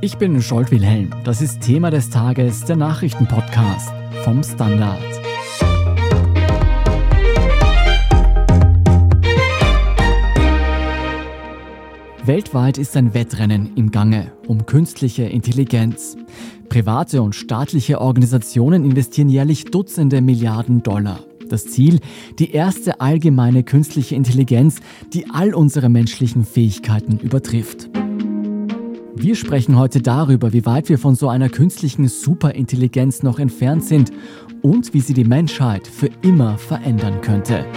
Ich bin Scholt Wilhelm. Das ist Thema des Tages, der Nachrichtenpodcast vom Standard. Weltweit ist ein Wettrennen im Gange um künstliche Intelligenz. Private und staatliche Organisationen investieren jährlich Dutzende Milliarden Dollar. Das Ziel: die erste allgemeine künstliche Intelligenz, die all unsere menschlichen Fähigkeiten übertrifft. Wir sprechen heute darüber, wie weit wir von so einer künstlichen Superintelligenz noch entfernt sind und wie sie die Menschheit für immer verändern könnte.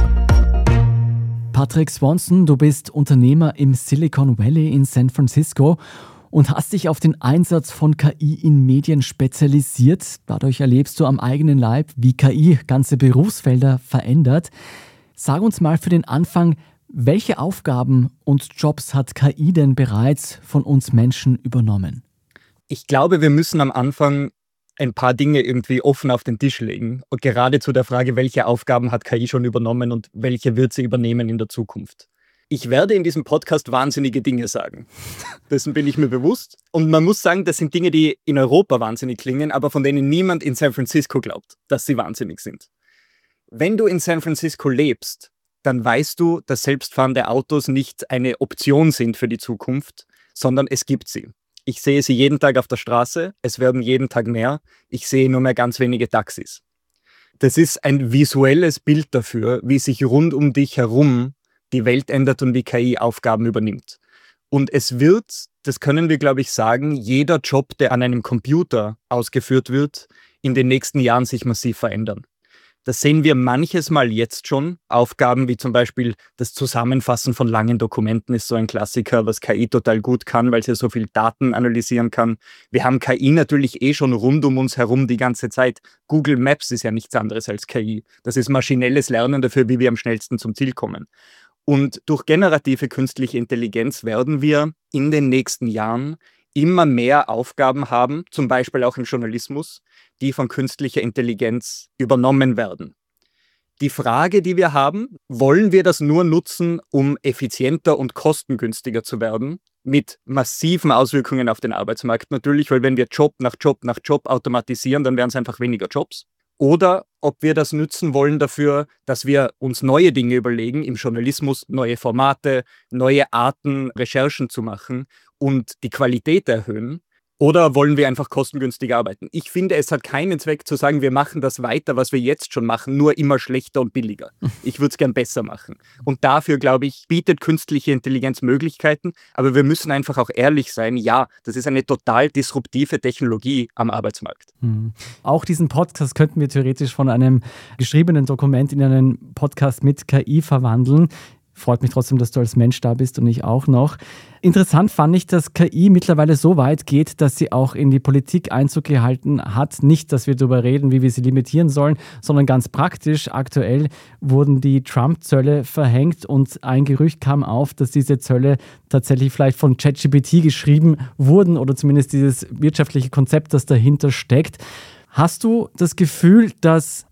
Patrick Swanson, du bist Unternehmer im Silicon Valley in San Francisco und hast dich auf den Einsatz von KI in Medien spezialisiert. Dadurch erlebst du am eigenen Leib, wie KI ganze Berufsfelder verändert. Sag uns mal für den Anfang, welche Aufgaben und Jobs hat KI denn bereits von uns Menschen übernommen? Ich glaube, wir müssen am Anfang ein paar Dinge irgendwie offen auf den Tisch legen. Und gerade zu der Frage, welche Aufgaben hat KI schon übernommen und welche wird sie übernehmen in der Zukunft. Ich werde in diesem Podcast wahnsinnige Dinge sagen. Dessen bin ich mir bewusst. Und man muss sagen, das sind Dinge, die in Europa wahnsinnig klingen, aber von denen niemand in San Francisco glaubt, dass sie wahnsinnig sind. Wenn du in San Francisco lebst, dann weißt du, dass selbstfahrende Autos nicht eine Option sind für die Zukunft, sondern es gibt sie. Ich sehe sie jeden Tag auf der Straße, es werden jeden Tag mehr. Ich sehe nur mehr ganz wenige Taxis. Das ist ein visuelles Bild dafür, wie sich rund um dich herum die Welt ändert und wie KI Aufgaben übernimmt. Und es wird, das können wir glaube ich sagen, jeder Job, der an einem Computer ausgeführt wird, in den nächsten Jahren sich massiv verändern. Das sehen wir manches Mal jetzt schon. Aufgaben wie zum Beispiel das Zusammenfassen von langen Dokumenten ist so ein Klassiker, was KI total gut kann, weil sie so viel Daten analysieren kann. Wir haben KI natürlich schon rund um uns herum die ganze Zeit. Google Maps ist ja nichts anderes als KI. Das ist maschinelles Lernen dafür, wie wir am schnellsten zum Ziel kommen. Und durch generative künstliche Intelligenz werden wir in den nächsten Jahren immer mehr Aufgaben haben, zum Beispiel auch im Journalismus, die von künstlicher Intelligenz übernommen werden. Die Frage, die wir haben: Wollen wir das nur nutzen, um effizienter und kostengünstiger zu werden? Mit massiven Auswirkungen auf den Arbeitsmarkt natürlich, weil wenn wir Job nach Job nach Job automatisieren, dann wären es einfach weniger Jobs. Oder ob wir das nutzen wollen dafür, dass wir uns neue Dinge überlegen, im Journalismus neue Formate, neue Arten, Recherchen zu machen und die Qualität erhöhen. Oder wollen wir einfach kostengünstig arbeiten? Ich finde, es hat keinen Zweck zu sagen, wir machen das weiter, was wir jetzt schon machen, nur immer schlechter und billiger. Ich würde es gern besser machen. Und dafür, glaube ich, bietet künstliche Intelligenz Möglichkeiten. Aber wir müssen einfach auch ehrlich sein, ja, das ist eine total disruptive Technologie am Arbeitsmarkt. Auch diesen Podcast könnten wir theoretisch von einem geschriebenen Dokument in einen Podcast mit KI verwandeln. Freut mich trotzdem, dass du als Mensch da bist und ich auch noch. Interessant fand ich, dass KI mittlerweile so weit geht, dass sie auch in die Politik Einzug gehalten hat. Nicht, dass wir darüber reden, wie wir sie limitieren sollen, sondern ganz praktisch. Aktuell wurden die Trump-Zölle verhängt und ein Gerücht kam auf, dass diese Zölle tatsächlich vielleicht von ChatGPT geschrieben wurden oder zumindest dieses wirtschaftliche Konzept, das dahinter steckt. Hast du das Gefühl, dass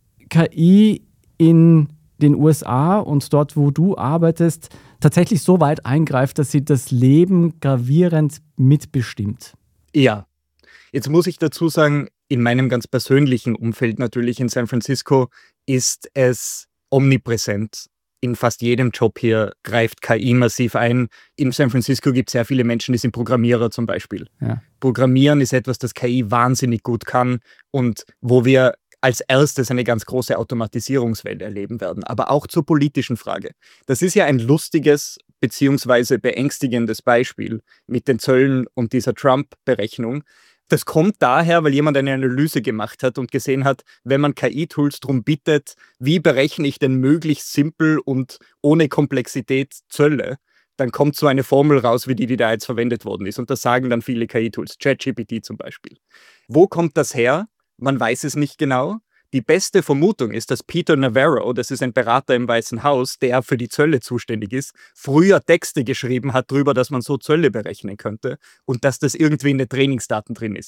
KI in den USA und dort, wo du arbeitest, tatsächlich so weit eingreift, dass sie das Leben gravierend mitbestimmt? Ja, jetzt muss ich dazu sagen, in meinem ganz persönlichen Umfeld natürlich in San Francisco ist es omnipräsent. In fast jedem Job hier greift KI massiv ein. In San Francisco gibt es sehr viele Menschen, die sind Programmierer zum Beispiel. Ja. Programmieren ist etwas, das KI wahnsinnig gut kann und wo wir als erstes eine ganz große Automatisierungswelle erleben werden. Aber auch zur politischen Frage. Das ist ja ein lustiges bzw. beängstigendes Beispiel mit den Zöllen und dieser Trump-Berechnung. Das kommt daher, weil jemand eine Analyse gemacht hat und gesehen hat, wenn man KI-Tools darum bittet, wie berechne ich denn möglichst simpel und ohne Komplexität Zölle, dann kommt so eine Formel raus, wie die da jetzt verwendet worden ist. Und das sagen dann viele KI-Tools, ChatGPT zum Beispiel. Wo kommt das her? Man weiß es nicht genau. Die beste Vermutung ist, dass Peter Navarro, das ist ein Berater im Weißen Haus, der für die Zölle zuständig ist, früher Texte geschrieben hat darüber, dass man so Zölle berechnen könnte und dass das irgendwie in den Trainingsdaten drin ist.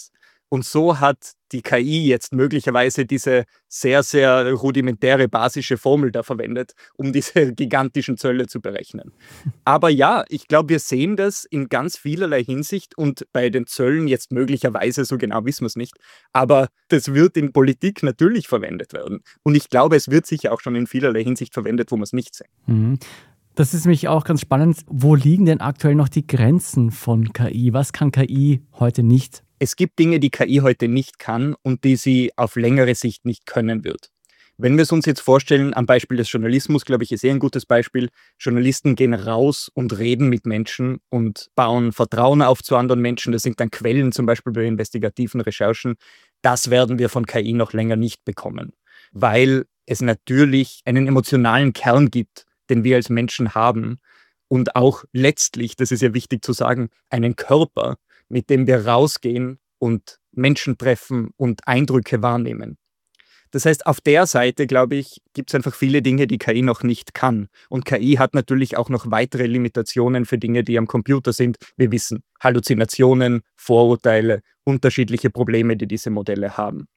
Und so hat die KI jetzt möglicherweise diese sehr, sehr rudimentäre basische Formel da verwendet, um diese gigantischen Zölle zu berechnen. Aber ja, ich glaube, wir sehen das in ganz vielerlei Hinsicht und bei den Zöllen jetzt möglicherweise, so genau wissen wir es nicht, aber das wird in Politik natürlich verwendet werden. Und ich glaube, es wird sicher auch schon in vielerlei Hinsicht verwendet, wo wir es nicht sehen. Mhm. Das ist nämlich auch ganz spannend. Wo liegen denn aktuell noch die Grenzen von KI? Was kann KI heute nicht? Es gibt Dinge, die KI heute nicht kann und die sie auf längere Sicht nicht können wird. Wenn wir es uns jetzt vorstellen, am Beispiel des Journalismus, glaube ich, ist ein gutes Beispiel. Journalisten gehen raus und reden mit Menschen und bauen Vertrauen auf zu anderen Menschen. Das sind dann Quellen, zum Beispiel bei investigativen Recherchen. Das werden wir von KI noch länger nicht bekommen, weil es natürlich einen emotionalen Kern gibt, den wir als Menschen haben und auch letztlich, das ist ja wichtig zu sagen, einen Körper, mit dem wir rausgehen und Menschen treffen und Eindrücke wahrnehmen. Das heißt, auf der Seite, glaube ich, gibt es einfach viele Dinge, die KI noch nicht kann. Und KI hat natürlich auch noch weitere Limitationen für Dinge, die am Computer sind. Wir wissen, Halluzinationen, Vorurteile, unterschiedliche Probleme, die diese Modelle haben.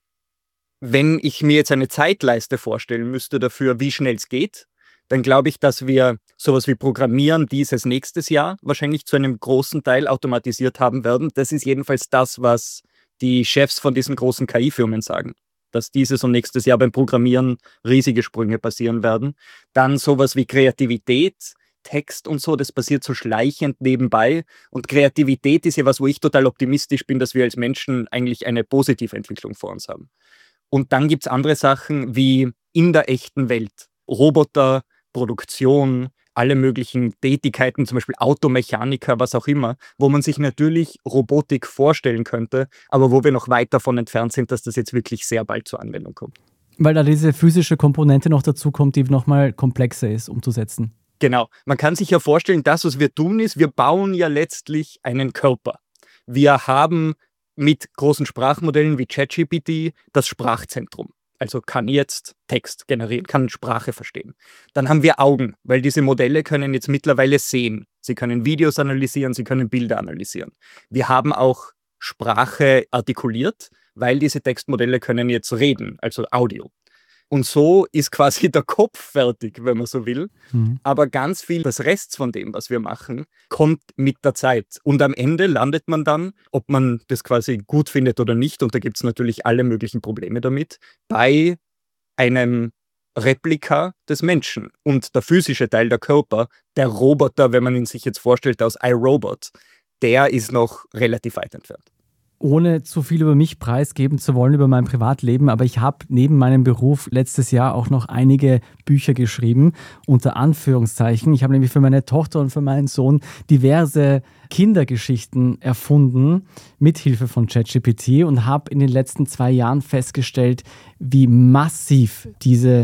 Wenn ich mir jetzt eine Zeitleiste vorstellen müsste dafür, wie schnell es geht, dann glaube ich, dass wir sowas wie Programmieren dieses nächstes Jahr wahrscheinlich zu einem großen Teil automatisiert haben werden. Das ist jedenfalls das, was die Chefs von diesen großen KI-Firmen sagen, dass dieses und nächstes Jahr beim Programmieren riesige Sprünge passieren werden. Dann sowas wie Kreativität, Text und so, das passiert so schleichend nebenbei. Und Kreativität ist ja was, wo ich total optimistisch bin, dass wir als Menschen eigentlich eine positive Entwicklung vor uns haben. Und dann gibt es andere Sachen wie in der echten Welt. Roboter, Produktion, alle möglichen Tätigkeiten, zum Beispiel Automechaniker, was auch immer, wo man sich natürlich Robotik vorstellen könnte, aber wo wir noch weit davon entfernt sind, dass das jetzt wirklich sehr bald zur Anwendung kommt. Weil da diese physische Komponente noch dazu kommt, die nochmal komplexer ist umzusetzen. Genau. Man kann sich ja vorstellen, das, was wir tun, ist, wir bauen ja letztlich einen Körper. Wir haben mit großen Sprachmodellen wie ChatGPT das Sprachzentrum. Also kann jetzt Text generieren, kann Sprache verstehen. Dann haben wir Augen, weil diese Modelle können jetzt mittlerweile sehen. Sie können Videos analysieren, sie können Bilder analysieren. Wir haben auch Sprache artikuliert, weil diese Textmodelle können jetzt reden, also Audio. Und so ist quasi der Kopf fertig, wenn man so will. Aber ganz viel des Rests von dem, was wir machen, kommt mit der Zeit. Und am Ende landet man dann, ob man das quasi gut findet oder nicht, und da gibt es natürlich alle möglichen Probleme damit, bei einem Replika des Menschen. Und der physische Teil, der Körper, der Roboter, wenn man ihn sich jetzt vorstellt aus iRobot, der ist noch relativ weit entfernt. Ohne zu viel über mich preisgeben zu wollen, über mein Privatleben, aber ich habe neben meinem Beruf letztes Jahr auch noch einige Bücher geschrieben, unter Anführungszeichen. Ich habe nämlich für meine Tochter und für meinen Sohn diverse Kindergeschichten erfunden, mithilfe von ChatGPT, und habe in den letzten 2 Jahren festgestellt, wie massiv diese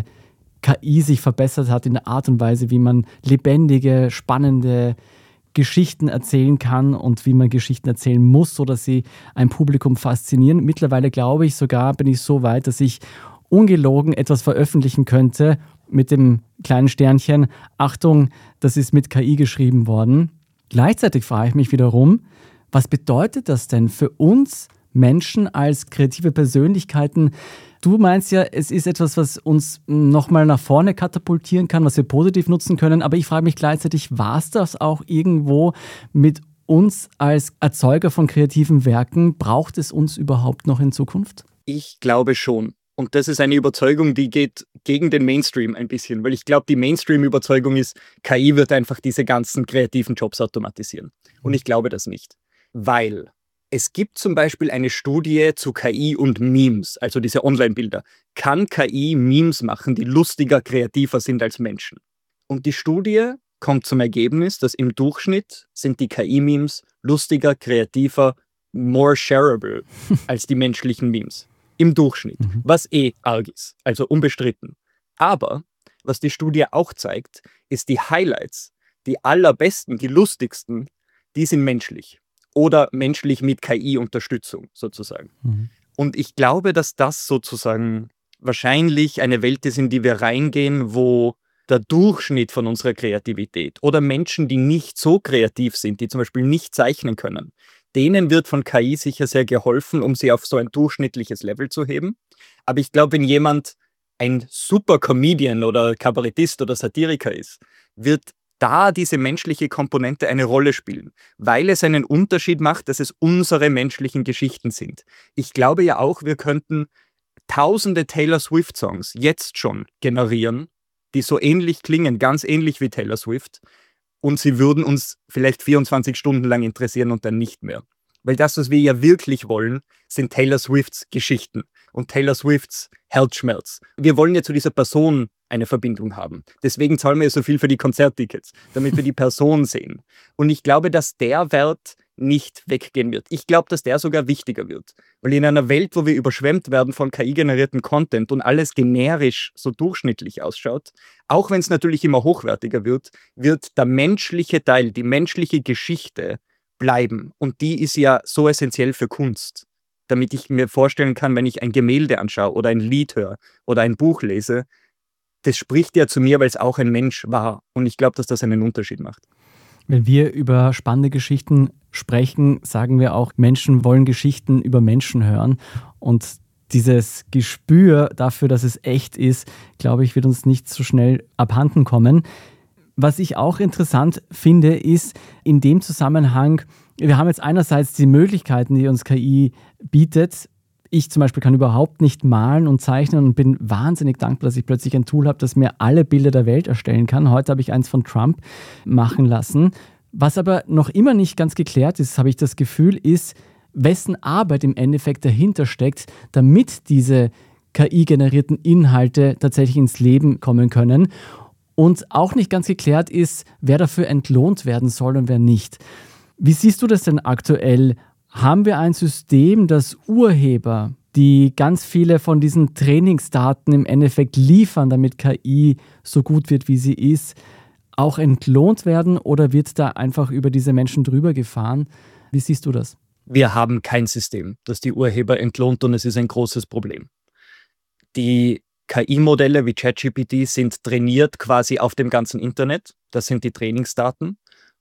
KI sich verbessert hat in der Art und Weise, wie man lebendige, spannende Geschichten erzählen kann und wie man Geschichten erzählen muss, sodass sie ein Publikum faszinieren. Mittlerweile glaube ich sogar, bin ich so weit, dass ich ungelogen etwas veröffentlichen könnte mit dem kleinen Sternchen. Achtung, das ist mit KI geschrieben worden. Gleichzeitig frage ich mich wiederum, was bedeutet das denn für uns Menschen als kreative Persönlichkeiten? Du meinst ja, es ist etwas, was uns nochmal nach vorne katapultieren kann, was wir positiv nutzen können. Aber ich frage mich gleichzeitig, war es das auch irgendwo mit uns als Erzeuger von kreativen Werken? Braucht es uns überhaupt noch in Zukunft? Ich glaube schon. Und das ist eine Überzeugung, die geht gegen den Mainstream ein bisschen. Weil ich glaube, die Mainstream-Überzeugung ist, KI wird einfach diese ganzen kreativen Jobs automatisieren. Und ich glaube das nicht. Weil es gibt zum Beispiel eine Studie zu KI und Memes, also diese Online-Bilder. Kann KI Memes machen, die lustiger, kreativer sind als Menschen? Und die Studie kommt zum Ergebnis, dass im Durchschnitt sind die KI-Memes lustiger, kreativer, more shareable als die menschlichen Memes. Im Durchschnitt, was arg ist, also unbestritten. Aber was die Studie auch zeigt, ist die Highlights, die allerbesten, die lustigsten, die sind menschlich. Oder menschlich mit KI-Unterstützung sozusagen. Und ich glaube, dass das sozusagen wahrscheinlich eine Welt ist, in die wir reingehen, wo der Durchschnitt von unserer Kreativität oder Menschen, die nicht so kreativ sind, die zum Beispiel nicht zeichnen können, Denen wird von KI sicher sehr geholfen, um sie auf so ein durchschnittliches Level zu heben. Aber ich glaube, wenn jemand ein super Comedian oder Kabarettist oder Satiriker ist, wird da diese menschliche Komponente eine Rolle spielen, weil es einen Unterschied macht, dass es unsere menschlichen Geschichten sind. Ich glaube ja auch, wir könnten tausende Taylor Swift-Songs jetzt schon generieren, die so ähnlich klingen, ganz ähnlich wie Taylor Swift, und sie würden uns vielleicht 24 Stunden lang interessieren und dann nicht mehr. Weil das, was wir ja wirklich wollen, sind Taylor Swifts Geschichten und Taylor Swifts Herzschmerz. Wir wollen ja zu dieser Person eine Verbindung haben. Deswegen zahlen wir ja so viel für die Konzerttickets, damit wir die Person sehen. Und ich glaube, dass der Wert nicht weggehen wird. Ich glaube, dass der sogar wichtiger wird. Weil in einer Welt, wo wir überschwemmt werden von KI-generierten Content und alles generisch so durchschnittlich ausschaut, auch wenn es natürlich immer hochwertiger wird, wird der menschliche Teil, die menschliche Geschichte bleiben. Und die ist ja so essentiell für Kunst. Damit ich mir vorstellen kann, wenn ich ein Gemälde anschaue oder ein Lied höre oder ein Buch lese, das spricht ja zu mir, weil es auch ein Mensch war. Und ich glaube, dass das einen Unterschied macht. Wenn wir über spannende Geschichten sprechen, sagen wir auch, Menschen wollen Geschichten über Menschen hören. Und dieses Gespür dafür, dass es echt ist, glaube ich, wird uns nicht so schnell abhanden kommen. Was ich auch interessant finde, ist in dem Zusammenhang, wir haben jetzt einerseits die Möglichkeiten, die uns KI bietet. Ich zum Beispiel kann überhaupt nicht malen und zeichnen und bin wahnsinnig dankbar, dass ich plötzlich ein Tool habe, das mir alle Bilder der Welt erstellen kann. Heute habe ich eins von Trump machen lassen. Was aber noch immer nicht ganz geklärt ist, habe ich das Gefühl, ist, wessen Arbeit im Endeffekt dahinter steckt, damit diese KI-generierten Inhalte tatsächlich ins Leben kommen können. Und auch nicht ganz geklärt ist, wer dafür entlohnt werden soll und wer nicht. Wie siehst du das denn aktuell? Haben wir ein System, das Urheber, die ganz viele von diesen Trainingsdaten im Endeffekt liefern, damit KI so gut wird, wie sie ist, auch entlohnt werden, oder wird da einfach über diese Menschen drüber gefahren? Wie siehst du das? Wir haben kein System, das die Urheber entlohnt, und es ist ein großes Problem. Die KI-Modelle wie ChatGPT sind trainiert quasi auf dem ganzen Internet. Das sind die Trainingsdaten.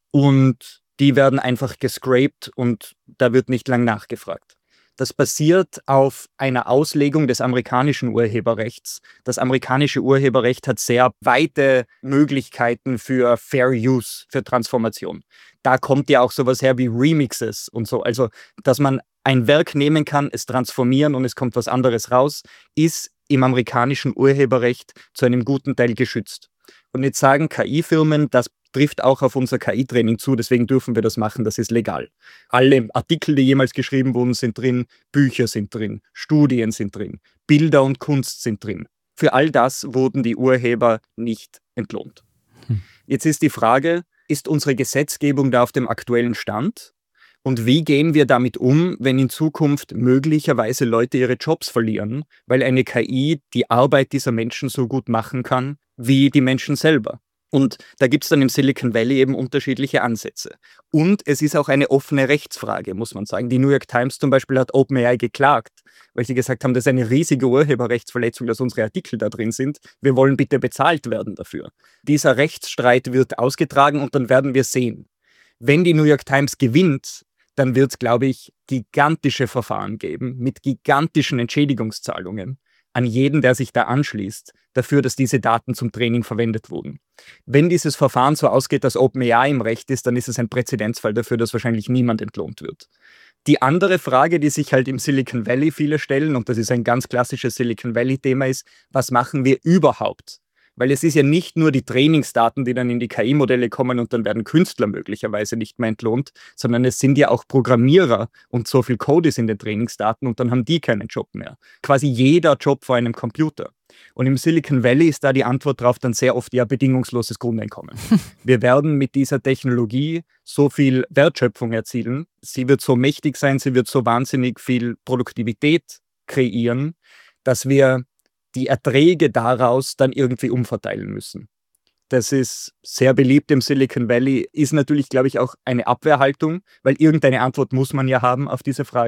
Und die werden einfach gescraped und da wird nicht lang nachgefragt. Das basiert auf einer Auslegung des amerikanischen Urheberrechts. Das amerikanische Urheberrecht hat sehr weite Möglichkeiten für Fair Use, für Transformation. Da kommt ja auch sowas her wie Remixes und so. Also, dass man ein Werk nehmen kann, es transformieren und es kommt was anderes raus, ist im amerikanischen Urheberrecht zu einem guten Teil geschützt. Und jetzt sagen KI-Firmen, das trifft auch auf unser KI-Training zu, deswegen dürfen wir das machen, das ist legal. Alle Artikel, die jemals geschrieben wurden, sind drin, Bücher sind drin, Studien sind drin, Bilder und Kunst sind drin. Für all das wurden die Urheber nicht entlohnt. Jetzt ist die Frage, ist unsere Gesetzgebung da auf dem aktuellen Stand? Und wie gehen wir damit um, wenn in Zukunft möglicherweise Leute ihre Jobs verlieren, weil eine KI die Arbeit dieser Menschen so gut machen kann, wie die Menschen selber? Und da gibt es dann im Silicon Valley eben unterschiedliche Ansätze. Und es ist auch eine offene Rechtsfrage, muss man sagen. Die New York Times zum Beispiel hat OpenAI geklagt, weil sie gesagt haben, das ist eine riesige Urheberrechtsverletzung, dass unsere Artikel da drin sind. Wir wollen bitte bezahlt werden dafür. Dieser Rechtsstreit wird ausgetragen und dann werden wir sehen. Wenn die New York Times gewinnt, dann wird es, glaube ich, gigantische Verfahren geben mit gigantischen Entschädigungszahlungen an jeden, der sich da anschließt, dafür, dass diese Daten zum Training verwendet wurden. Wenn dieses Verfahren so ausgeht, dass OpenAI im Recht ist, dann ist es ein Präzedenzfall dafür, dass wahrscheinlich niemand entlohnt wird. Die andere Frage, die sich halt im Silicon Valley viele stellen, und das ist ein ganz klassisches Silicon Valley-Thema, ist, was machen wir überhaupt? Weil es ist ja nicht nur die Trainingsdaten, die dann in die KI-Modelle kommen und dann werden Künstler möglicherweise nicht mehr entlohnt, sondern es sind ja auch Programmierer und so viel Code ist in den Trainingsdaten und dann haben die keinen Job mehr. Quasi jeder Job vor einem Computer. Und im Silicon Valley ist da die Antwort drauf dann sehr oft, ja, bedingungsloses Grundeinkommen. Wir werden mit dieser Technologie so viel Wertschöpfung erzielen, sie wird so mächtig sein, sie wird so wahnsinnig viel Produktivität kreieren, dass wir die Erträge daraus dann irgendwie umverteilen müssen. Das ist sehr beliebt im Silicon Valley, ist natürlich, glaube ich, auch eine Abwehrhaltung, weil irgendeine Antwort muss man ja haben auf diese Frage.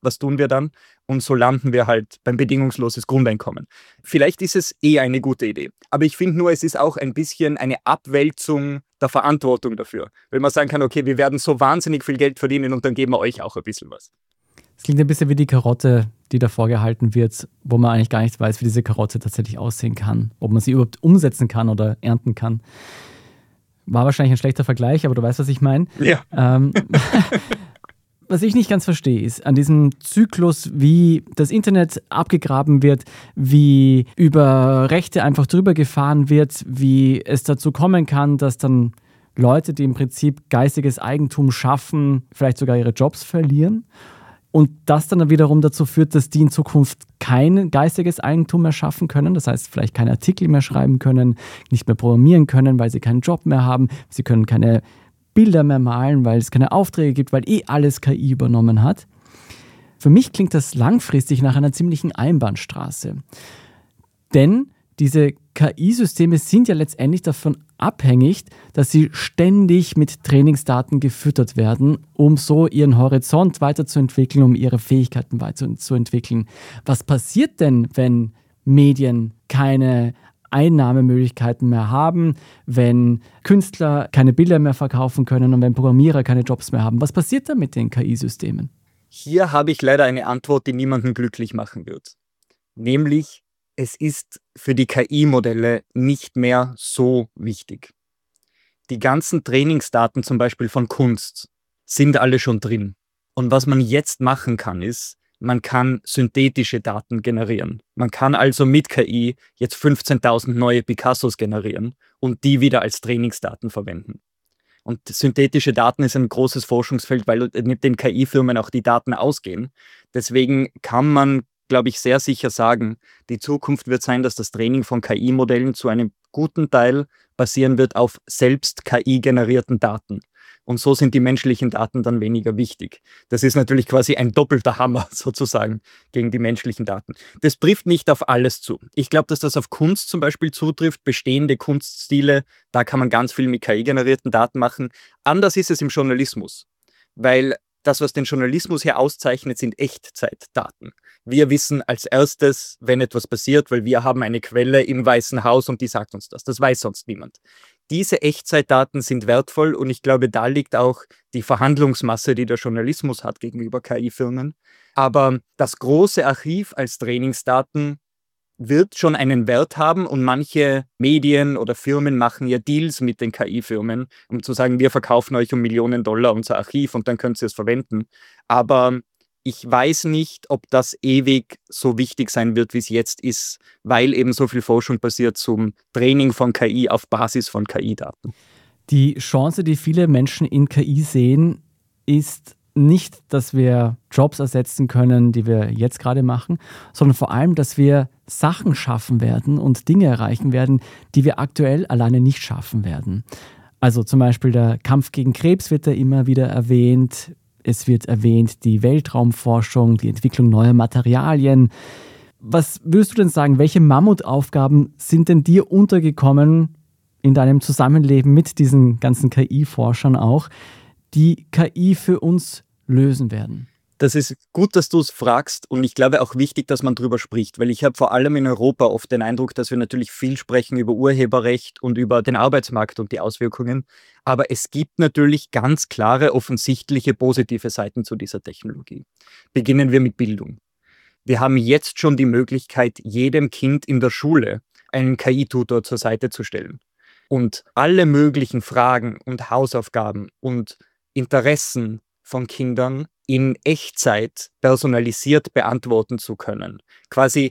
was tun wir dann? Und so landen wir halt beim bedingungsloses Grundeinkommen. Vielleicht ist es eine gute Idee. Aber ich finde nur, es ist auch ein bisschen eine Abwälzung der Verantwortung dafür. Wenn man sagen kann, okay, wir werden so wahnsinnig viel Geld verdienen und dann geben wir euch auch ein bisschen was. Es klingt ein bisschen wie die Karotte, die davor gehalten wird, wo man eigentlich gar nicht weiß, wie diese Karotte tatsächlich aussehen kann, ob man sie überhaupt umsetzen kann oder ernten kann. War wahrscheinlich ein schlechter Vergleich, aber du weißt, was ich meine. Ja. Was ich nicht ganz verstehe, ist an diesem Zyklus, wie das Internet abgegraben wird, wie über Rechte einfach drüber gefahren wird, wie es dazu kommen kann, dass dann Leute, die im Prinzip geistiges Eigentum schaffen, vielleicht sogar ihre Jobs verlieren. Und das dann wiederum dazu führt, dass die in Zukunft kein geistiges Eigentum mehr schaffen können. Das heißt, vielleicht keine Artikel mehr schreiben können, nicht mehr programmieren können, weil sie keinen Job mehr haben. Sie können keine Bilder mehr malen, weil es keine Aufträge gibt, weil alles KI übernommen hat. Für mich klingt das langfristig nach einer ziemlichen Einbahnstraße. Denn diese KI-Systeme sind ja letztendlich davon abhängig, dass sie ständig mit Trainingsdaten gefüttert werden, um so ihren Horizont weiterzuentwickeln, um ihre Fähigkeiten weiterzuentwickeln. Was passiert denn, wenn Medien keine Einnahmemöglichkeiten mehr haben, wenn Künstler keine Bilder mehr verkaufen können und wenn Programmierer keine Jobs mehr haben? Was passiert da mit den KI-Systemen? Hier habe ich leider eine Antwort, die niemanden glücklich machen wird. Nämlich, es ist für die KI-Modelle nicht mehr so wichtig. Die ganzen Trainingsdaten zum Beispiel von Kunst sind alle schon drin. Und was man jetzt machen kann, ist, man kann synthetische Daten generieren. Man kann also mit KI jetzt 15.000 neue Picassos generieren und die wieder als Trainingsdaten verwenden. Und synthetische Daten ist ein großes Forschungsfeld, weil mit den KI-Firmen auch die Daten ausgehen. Deswegen kann man, glaube ich, sehr sicher sagen, die Zukunft wird sein, dass das Training von KI-Modellen zu einem guten Teil basieren wird auf selbst KI-generierten Daten. Und so sind die menschlichen Daten dann weniger wichtig. Das ist natürlich quasi ein doppelter Hammer sozusagen gegen die menschlichen Daten. Das trifft nicht auf alles zu. Ich glaube, dass das auf Kunst zum Beispiel zutrifft, bestehende Kunststile, da kann man ganz viel mit KI-generierten Daten machen. Anders ist es im Journalismus, weil das, was den Journalismus hier auszeichnet, sind Echtzeitdaten. Wir wissen als erstes, wenn etwas passiert, weil wir haben eine Quelle im Weißen Haus und die sagt uns das. Das weiß sonst niemand. Diese Echtzeitdaten sind wertvoll und ich glaube, da liegt auch die Verhandlungsmasse, die der Journalismus hat gegenüber KI-Firmen. Aber das große Archiv als Trainingsdaten wird schon einen Wert haben und manche Medien oder Firmen machen ja Deals mit den KI-Firmen, um zu sagen, wir verkaufen euch um Millionen $, unser Archiv und dann könnt ihr es verwenden. Aber ich weiß nicht, ob das ewig so wichtig sein wird, wie es jetzt ist, weil eben so viel Forschung passiert zum Training von KI auf Basis von KI-Daten. Die Chance, die viele Menschen in KI sehen, ist nicht, dass wir Jobs ersetzen können, die wir jetzt gerade machen, sondern vor allem, dass wir Sachen schaffen werden und Dinge erreichen werden, die wir aktuell alleine nicht schaffen werden. Also zum Beispiel der Kampf gegen Krebs wird da immer wieder erwähnt. Es wird erwähnt die Weltraumforschung, die Entwicklung neuer Materialien. Was würdest du denn sagen, welche Mammutaufgaben sind denn dir untergekommen in deinem Zusammenleben mit diesen ganzen KI-Forschern auch, die KI für uns lösen werden? Das ist gut, dass du es fragst und ich glaube auch wichtig, dass man drüber spricht, weil ich habe vor allem in Europa oft den Eindruck, dass wir natürlich viel sprechen über Urheberrecht und über den Arbeitsmarkt und die Auswirkungen, aber es gibt natürlich ganz klare, offensichtliche positive Seiten zu dieser Technologie. Beginnen wir mit Bildung. Wir haben jetzt schon die Möglichkeit, jedem Kind in der Schule einen KI-Tutor zur Seite zu stellen und alle möglichen Fragen und Hausaufgaben und Interessen von Kindern in Echtzeit personalisiert beantworten zu können. Quasi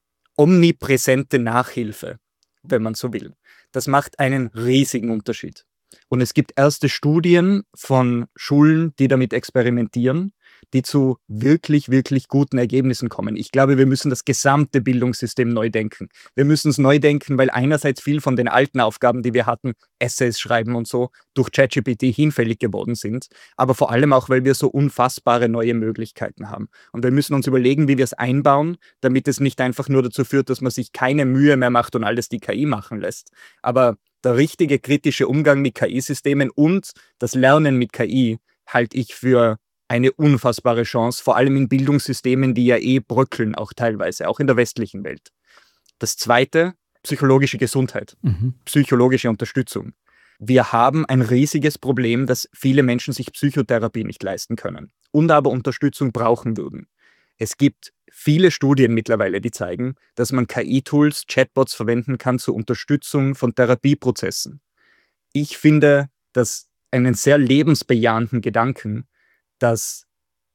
omnipräsente Nachhilfe, wenn man so will. Das macht einen riesigen Unterschied. Und es gibt erste Studien von Schulen, die damit experimentieren, die zu wirklich, wirklich guten Ergebnissen kommen. Ich glaube, wir müssen das gesamte Bildungssystem neu denken. Wir müssen es neu denken, weil einerseits viel von den alten Aufgaben, die wir hatten, Essays schreiben und so, durch ChatGPT hinfällig geworden sind, aber vor allem auch, weil wir so unfassbare neue Möglichkeiten haben. Und wir müssen uns überlegen, wie wir es einbauen, damit es nicht einfach nur dazu führt, dass man sich keine Mühe mehr macht und alles die KI machen lässt. Aber der richtige kritische Umgang mit KI-Systemen und das Lernen mit KI halte ich für eine unfassbare Chance, vor allem in Bildungssystemen, die ja bröckeln, auch teilweise, auch in der westlichen Welt. Das Zweite, psychologische Gesundheit, psychologische Unterstützung. Wir haben ein riesiges Problem, dass viele Menschen sich Psychotherapie nicht leisten können und aber Unterstützung brauchen würden. Es gibt viele Studien mittlerweile, die zeigen, dass man KI-Tools, Chatbots verwenden kann zur Unterstützung von Therapieprozessen. Ich finde das einen sehr lebensbejahenden Gedanken, dass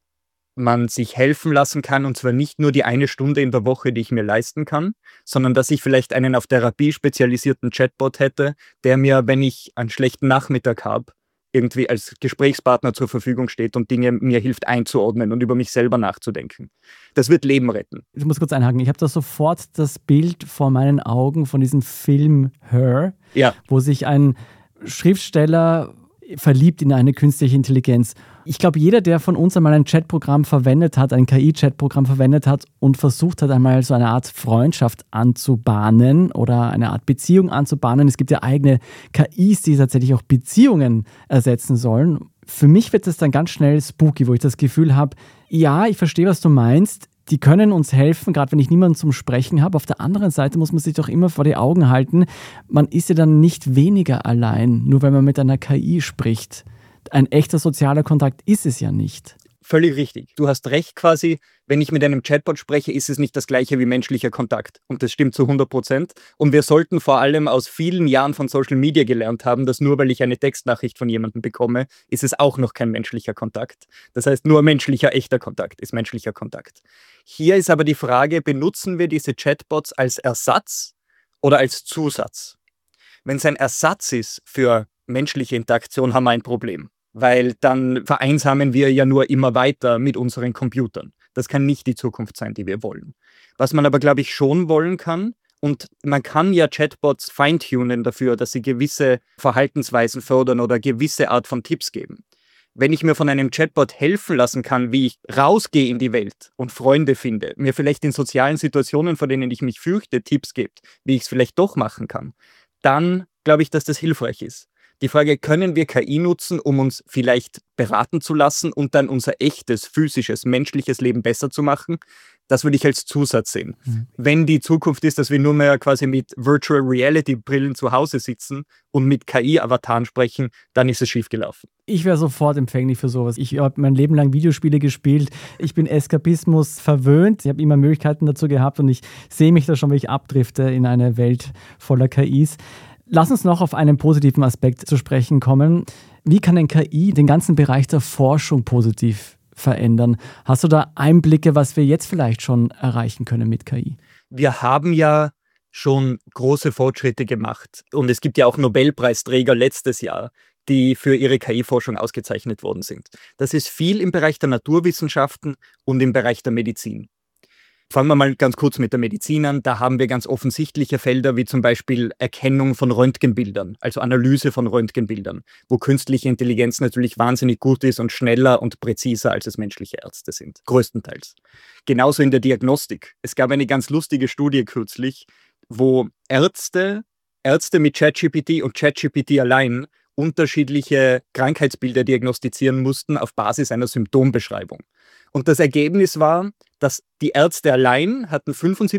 man sich helfen lassen kann, und zwar nicht nur die eine Stunde in der Woche, die ich mir leisten kann, sondern dass ich vielleicht einen auf Therapie spezialisierten Chatbot hätte, der mir, wenn ich einen schlechten Nachmittag habe, irgendwie als Gesprächspartner zur Verfügung steht und Dinge mir hilft einzuordnen und über mich selber nachzudenken. Das wird Leben retten. Ich muss kurz einhaken. Ich habe da sofort das Bild vor meinen Augen von diesem Film Her, wo sich ein Schriftsteller verliebt in eine künstliche Intelligenz. Ich glaube, jeder, der von uns einmal ein Chatprogramm verwendet hat, ein KI-Chatprogramm verwendet hat und versucht hat, einmal so eine Art Freundschaft anzubahnen oder eine Art Beziehung anzubahnen. Es gibt ja eigene KIs, die tatsächlich auch Beziehungen ersetzen sollen. Für mich wird das dann ganz schnell spooky, wo ich das Gefühl habe, ja, ich verstehe, was du meinst. Die können uns helfen, gerade wenn ich niemanden zum Sprechen habe. Auf der anderen Seite muss man sich doch immer vor die Augen halten, man ist ja dann nicht weniger allein, nur weil man mit einer KI spricht. Ein echter sozialer Kontakt ist es ja nicht. Völlig richtig. Du hast recht quasi, wenn ich mit einem Chatbot spreche, ist es nicht das gleiche wie menschlicher Kontakt. Und das stimmt zu 100%. Und wir sollten vor allem aus vielen Jahren von Social Media gelernt haben, dass nur weil ich eine Textnachricht von jemandem bekomme, ist es auch noch kein menschlicher Kontakt. Das heißt, nur menschlicher, echter Kontakt ist menschlicher Kontakt. Hier ist aber die Frage, benutzen wir diese Chatbots als Ersatz oder als Zusatz? Wenn es ein Ersatz ist für menschliche Interaktion, haben wir ein Problem. Weil dann vereinsamen wir ja nur immer weiter mit unseren Computern. Das kann nicht die Zukunft sein, die wir wollen. Was man aber, glaube ich, schon wollen kann, und man kann ja Chatbots feintunen dafür, dass sie gewisse Verhaltensweisen fördern oder gewisse Art von Tipps geben. Wenn ich mir von einem Chatbot helfen lassen kann, wie ich rausgehe in die Welt und Freunde finde, mir vielleicht in sozialen Situationen, vor denen ich mich fürchte, Tipps gibt, wie ich es vielleicht doch machen kann, dann glaube ich, dass das hilfreich ist. Die Frage, können wir KI nutzen, um uns vielleicht beraten zu lassen und dann unser echtes, physisches, menschliches Leben besser zu machen? Das würde ich als Zusatz sehen. Wenn die Zukunft ist, dass wir nur mehr quasi mit Virtual Reality Brillen zu Hause sitzen und mit KI-Avataren sprechen, dann ist es schiefgelaufen. Ich wäre sofort empfänglich für sowas. Ich habe mein Leben lang Videospiele gespielt. Ich bin Eskapismus verwöhnt. Ich habe immer Möglichkeiten dazu gehabt und ich sehe mich da schon, wie ich abdrifte in eine Welt voller KIs. Lass uns noch auf einen positiven Aspekt zu sprechen kommen. Wie kann denn KI den ganzen Bereich der Forschung positiv verändern? Hast du da Einblicke, was wir jetzt vielleicht schon erreichen können mit KI? Wir haben ja schon große Fortschritte gemacht. Und es gibt ja auch Nobelpreisträger letztes Jahr, die für ihre KI-Forschung ausgezeichnet worden sind. Das ist viel im Bereich der Naturwissenschaften und im Bereich der Medizin. Fangen wir mal ganz kurz mit der Medizin an. Da haben wir ganz offensichtliche Felder wie zum Beispiel Erkennung von Röntgenbildern, also Analyse von Röntgenbildern, wo künstliche Intelligenz natürlich wahnsinnig gut ist und schneller und präziser als es menschliche Ärzte sind, größtenteils. Genauso in der Diagnostik. Es gab eine ganz lustige Studie kürzlich, wo Ärzte mit ChatGPT und ChatGPT allein unterschiedliche Krankheitsbilder diagnostizieren mussten auf Basis einer Symptombeschreibung. Und das Ergebnis war, dass die Ärzte allein hatten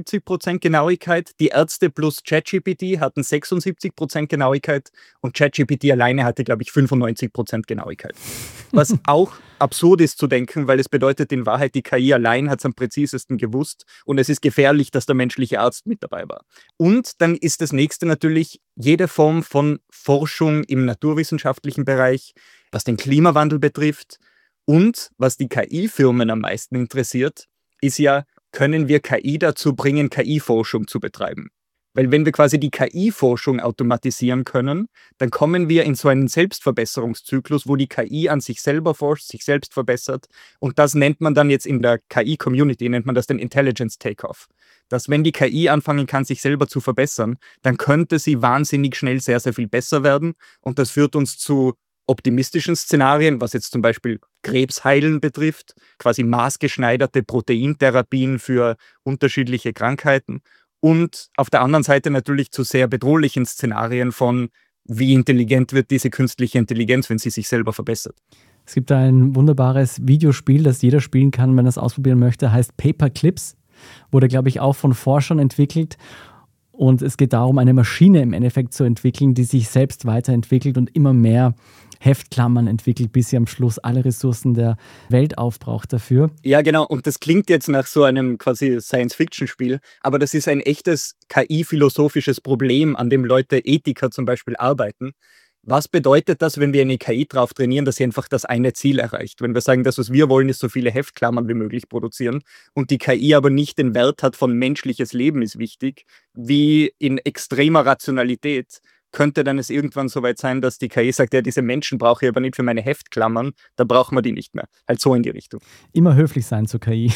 75% Genauigkeit, die Ärzte plus ChatGPT hatten 76% Genauigkeit und ChatGPT alleine hatte, glaube ich, 95% Genauigkeit. Was auch absurd ist zu denken, weil es bedeutet in Wahrheit, die KI allein hat es am präzisesten gewusst und es ist gefährlich, dass der menschliche Arzt mit dabei war. Und dann ist das nächste natürlich jede Form von Forschung im naturwissenschaftlichen Bereich, was den Klimawandel betrifft. Und was die KI-Firmen am meisten interessiert, ist ja, können wir KI dazu bringen, KI-Forschung zu betreiben? Weil wenn wir quasi die KI-Forschung automatisieren können, dann kommen wir in so einen Selbstverbesserungszyklus, wo die KI an sich selber forscht, sich selbst verbessert. Und das nennt man dann jetzt in der KI-Community, nennt man das den Intelligence Takeoff. Dass wenn die KI anfangen kann, sich selber zu verbessern, dann könnte sie wahnsinnig schnell sehr, sehr viel besser werden. Und das führt uns zu optimistischen Szenarien, was jetzt zum Beispiel Krebsheilen betrifft, quasi maßgeschneiderte Proteintherapien für unterschiedliche Krankheiten und auf der anderen Seite natürlich zu sehr bedrohlichen Szenarien von, wie intelligent wird diese künstliche Intelligenz, wenn sie sich selber verbessert. Es gibt da ein wunderbares Videospiel, das jeder spielen kann, wenn er es ausprobieren möchte, heißt Paperclips. Wurde, glaube ich, auch von Forschern entwickelt. Und es geht darum, eine Maschine im Endeffekt zu entwickeln, die sich selbst weiterentwickelt und immer mehr Heftklammern entwickelt, bis sie am Schluss alle Ressourcen der Welt aufbraucht dafür. Ja, genau. Und das klingt jetzt nach so einem quasi Science-Fiction-Spiel, aber das ist ein echtes KI-philosophisches Problem, an dem Leute, Ethiker zum Beispiel, arbeiten. Was bedeutet das, wenn wir eine KI drauf trainieren, dass sie einfach das eine Ziel erreicht? Wenn wir sagen, das, was wir wollen, ist so viele Heftklammern wie möglich produzieren und die KI aber nicht den Wert hat von menschliches Leben ist wichtig, wie in extremer Rationalität, könnte dann es irgendwann so weit sein, dass die KI sagt, ja, diese Menschen brauche ich aber nicht für meine Heftklammern, da brauchen wir die nicht mehr. Halt so in die Richtung. Immer höflich sein zur KI.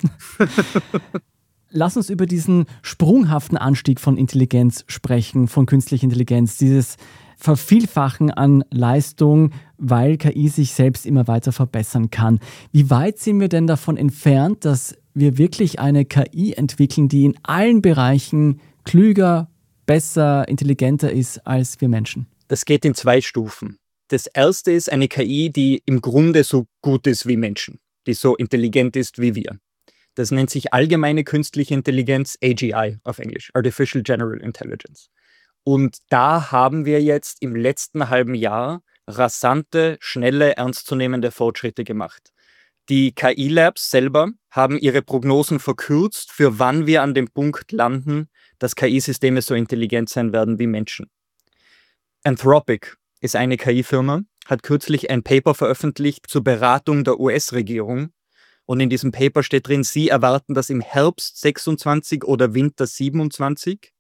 Lass uns über diesen sprunghaften Anstieg von Intelligenz sprechen, von künstlicher Intelligenz, dieses Vervielfachen an Leistung, weil KI sich selbst immer weiter verbessern kann. Wie weit sind wir denn davon entfernt, dass wir wirklich eine KI entwickeln, die in allen Bereichen klüger, besser, intelligenter ist als wir Menschen? Das geht in 2 Stufen. Das erste ist eine KI, die im Grunde so gut ist wie Menschen, die so intelligent ist wie wir. Das nennt sich allgemeine künstliche Intelligenz, AGI auf Englisch, Artificial General Intelligence. Und da haben wir jetzt im letzten halben Jahr rasante, schnelle, ernstzunehmende Fortschritte gemacht. Die KI-Labs selber haben ihre Prognosen verkürzt, für wann wir an dem Punkt landen, dass KI-Systeme so intelligent sein werden wie Menschen. Anthropic ist eine KI-Firma, hat kürzlich ein Paper veröffentlicht zur Beratung der US-Regierung. Und in diesem Paper steht drin, sie erwarten, dass im Herbst 26 oder Winter 27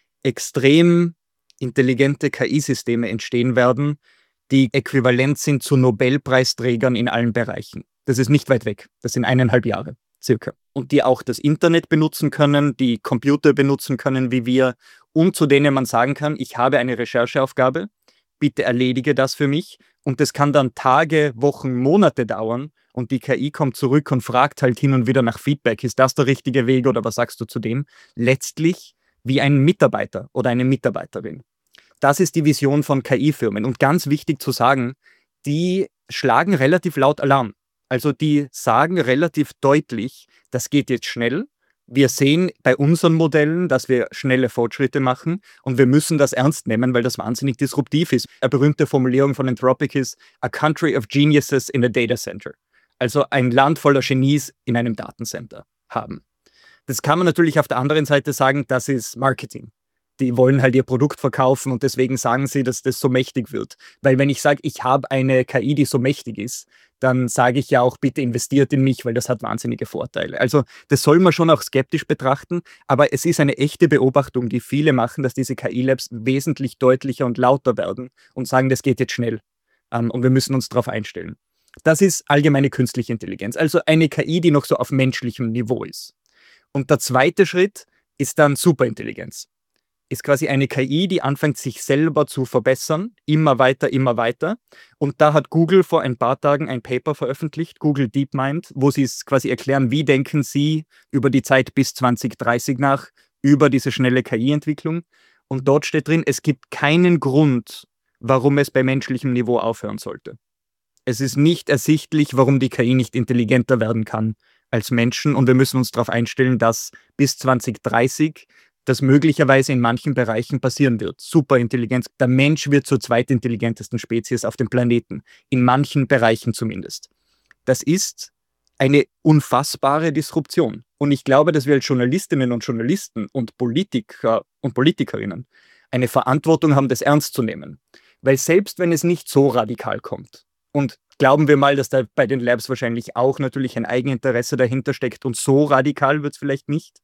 extrem intelligente KI-Systeme entstehen werden, die äquivalent sind zu Nobelpreisträgern in allen Bereichen. Das ist nicht weit weg. Das sind 1,5 Jahre circa. Und die auch das Internet benutzen können, die Computer benutzen können wie wir und zu denen man sagen kann, ich habe eine Rechercheaufgabe, bitte erledige das für mich. Und das kann dann Tage, Wochen, Monate dauern und die KI kommt zurück und fragt halt hin und wieder nach Feedback. Ist das der richtige Weg oder was sagst du zu dem? Letztlich wie ein Mitarbeiter oder eine Mitarbeiterin. Das ist die Vision von KI-Firmen. Und ganz wichtig zu sagen, die schlagen relativ laut Alarm. Also die sagen relativ deutlich, das geht jetzt schnell. Wir sehen bei unseren Modellen, dass wir schnelle Fortschritte machen und wir müssen das ernst nehmen, weil das wahnsinnig disruptiv ist. Eine berühmte Formulierung von Anthropic ist, a country of geniuses in a data center. Also ein Land voller Genies in einem Datencenter haben. Das kann man natürlich auf der anderen Seite sagen, das ist Marketing. Die wollen halt ihr Produkt verkaufen und deswegen sagen sie, dass das so mächtig wird. Weil wenn ich sage, ich habe eine KI, die so mächtig ist, dann sage ich ja auch, bitte investiert in mich, weil das hat wahnsinnige Vorteile. Also das soll man schon auch skeptisch betrachten, aber es ist eine echte Beobachtung, die viele machen, dass diese KI-Labs wesentlich deutlicher und lauter werden und sagen, das geht jetzt schnell und wir müssen uns darauf einstellen. Das ist allgemeine künstliche Intelligenz, also eine KI, die noch so auf menschlichem Niveau ist. Und der zweite Schritt ist dann Superintelligenz. Ist quasi eine KI, die anfängt, sich selber zu verbessern, immer weiter, immer weiter. Und da hat Google vor ein paar Tagen ein Paper veröffentlicht, Google DeepMind, wo sie es quasi erklären, wie denken sie über die Zeit bis 2030 nach, über diese schnelle KI-Entwicklung. Und dort steht drin, es gibt keinen Grund, warum es bei menschlichem Niveau aufhören sollte. Es ist nicht ersichtlich, warum die KI nicht intelligenter werden kann als Menschen. Und wir müssen uns darauf einstellen, dass bis 2030 das möglicherweise in manchen Bereichen passieren wird. Superintelligenz. Der Mensch wird zur zweitintelligentesten Spezies auf dem Planeten. In manchen Bereichen zumindest. Das ist eine unfassbare Disruption. Und ich glaube, dass wir als Journalistinnen und Journalisten und Politiker und Politikerinnen eine Verantwortung haben, das ernst zu nehmen. Weil selbst wenn es nicht so radikal kommt, und glauben wir mal, dass da bei den Labs wahrscheinlich auch natürlich ein Eigeninteresse dahinter steckt und so radikal wird es vielleicht nicht,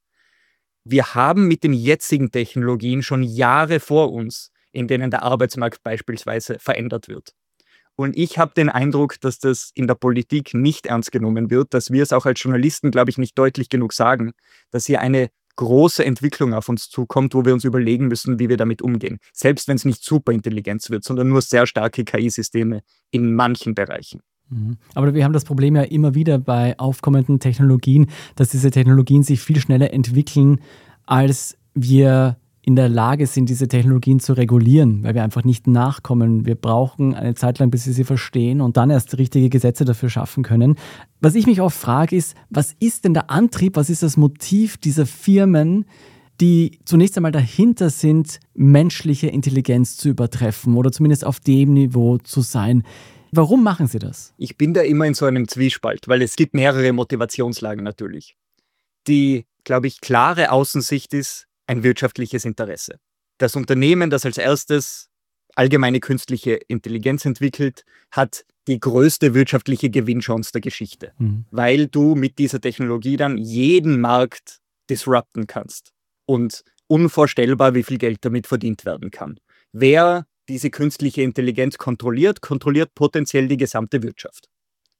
wir haben mit den jetzigen Technologien schon Jahre vor uns, in denen der Arbeitsmarkt beispielsweise verändert wird. Und ich habe den Eindruck, dass das in der Politik nicht ernst genommen wird, dass wir es auch als Journalisten, glaube ich, nicht deutlich genug sagen, dass hier eine große Entwicklung auf uns zukommt, wo wir uns überlegen müssen, wie wir damit umgehen. Selbst wenn es nicht Superintelligenz wird, sondern nur sehr starke KI-Systeme in manchen Bereichen. Aber wir haben das Problem ja immer wieder bei aufkommenden Technologien, dass diese Technologien sich viel schneller entwickeln, als wir in der Lage sind, diese Technologien zu regulieren, weil wir einfach nicht nachkommen. Wir brauchen eine Zeit lang, bis wir sie verstehen und dann erst richtige Gesetze dafür schaffen können. Was ich mich oft frage, ist, was ist denn der Antrieb, was ist das Motiv dieser Firmen, die zunächst einmal dahinter sind, menschliche Intelligenz zu übertreffen oder zumindest auf dem Niveau zu sein? Warum machen sie das? Ich bin da immer in so einem Zwiespalt, weil es gibt mehrere Motivationslagen natürlich. Die, glaube ich, klare Außensicht ist ein wirtschaftliches Interesse. Das Unternehmen, das als erstes allgemeine künstliche Intelligenz entwickelt, hat die größte wirtschaftliche Gewinnchance der Geschichte, weil du mit dieser Technologie dann jeden Markt disrupten kannst. Und unvorstellbar, wie viel Geld damit verdient werden kann. Wer diese künstliche Intelligenz kontrolliert, kontrolliert potenziell die gesamte Wirtschaft.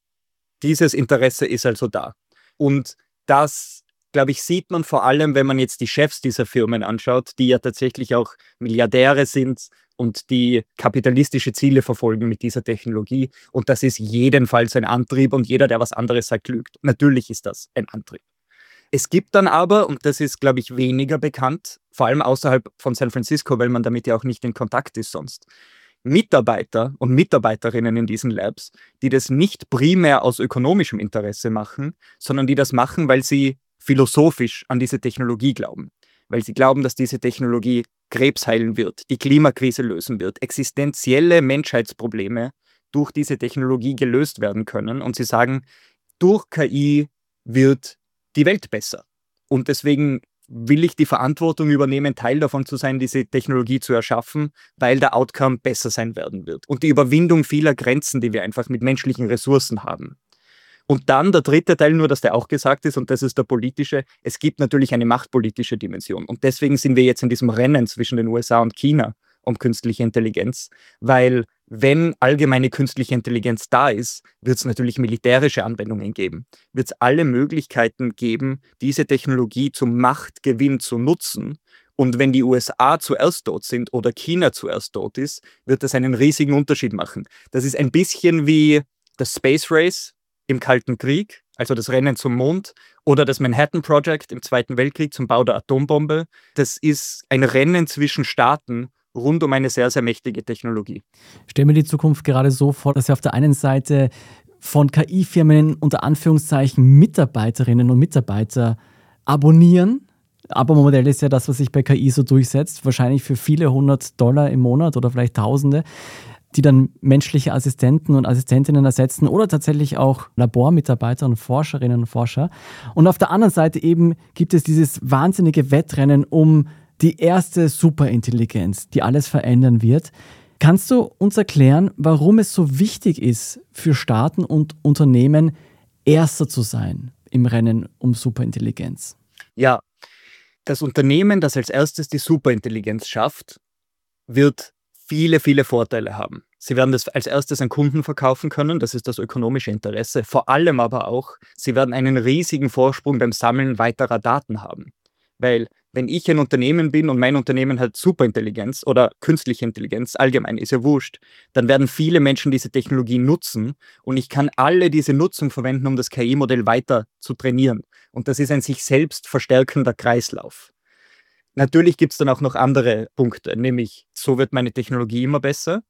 Dieses Interesse ist also da. Und das, glaube ich, sieht man vor allem, wenn man jetzt die Chefs dieser Firmen anschaut, die ja tatsächlich auch Milliardäre sind und die kapitalistische Ziele verfolgen mit dieser Technologie. Und das ist jedenfalls ein Antrieb und jeder, der was anderes sagt, lügt. Natürlich ist das ein Antrieb. Es gibt dann aber, und das ist, glaube ich, weniger bekannt, vor allem außerhalb von San Francisco, weil man damit ja auch nicht in Kontakt ist sonst, Mitarbeiter und Mitarbeiterinnen in diesen Labs, die das nicht primär aus ökonomischem Interesse machen, sondern die das machen, weil sie philosophisch an diese Technologie glauben. Weil sie glauben, dass diese Technologie Krebs heilen wird, die Klimakrise lösen wird, existenzielle Menschheitsprobleme durch diese Technologie gelöst werden können. Und sie sagen, durch KI wird die Welt besser. Und deswegen will ich die Verantwortung übernehmen, Teil davon zu sein, diese Technologie zu erschaffen, weil der Outcome besser sein werden wird. Und die Überwindung vieler Grenzen, die wir einfach mit menschlichen Ressourcen haben. Und dann der dritte Teil, nur dass der auch gesagt ist, und das ist der politische, es gibt natürlich eine machtpolitische Dimension. Und deswegen sind wir jetzt in diesem Rennen zwischen den USA und China um künstliche Intelligenz, weil wenn allgemeine künstliche Intelligenz da ist, wird es natürlich militärische Anwendungen geben. Wird es alle Möglichkeiten geben, diese Technologie zum Machtgewinn zu nutzen. Und wenn die USA zuerst tot sind oder China zuerst tot ist, wird das einen riesigen Unterschied machen. Das ist ein bisschen wie das Space Race im Kalten Krieg, also das Rennen zum Mond, oder das Manhattan Project im Zweiten Weltkrieg zum Bau der Atombombe. Das ist ein Rennen zwischen Staaten rund um eine sehr, sehr mächtige Technologie. Stell mir die Zukunft gerade so vor, dass wir auf der einen Seite von KI-Firmen unter Anführungszeichen Mitarbeiterinnen und Mitarbeiter abonnieren. Abo-Modell ist ja das, was sich bei KI so durchsetzt, wahrscheinlich für viele $100 im Monat oder vielleicht Tausende, die dann menschliche Assistenten und Assistentinnen ersetzen oder tatsächlich auch Labormitarbeiter und Forscherinnen und Forscher. Und auf der anderen Seite eben gibt es dieses wahnsinnige Wettrennen um die erste Superintelligenz, die alles verändern wird. Kannst du uns erklären, warum es so wichtig ist für Staaten und Unternehmen, Erster zu sein im Rennen um Superintelligenz? Ja, das Unternehmen, das als erstes die Superintelligenz schafft, wird viele, viele Vorteile haben. Sie werden das als erstes an Kunden verkaufen können, das ist das ökonomische Interesse. Vor allem aber auch, sie werden einen riesigen Vorsprung beim Sammeln weiterer Daten haben. Weil wenn ich ein Unternehmen bin und mein Unternehmen hat Superintelligenz oder künstliche Intelligenz, allgemein ist ja wurscht, dann werden viele Menschen diese Technologie nutzen und ich kann alle diese Nutzung verwenden, um das KI-Modell weiter zu trainieren. Und das ist ein sich selbst verstärkender Kreislauf. Natürlich gibt es dann auch noch andere Punkte, nämlich so wird meine Technologie immer besser.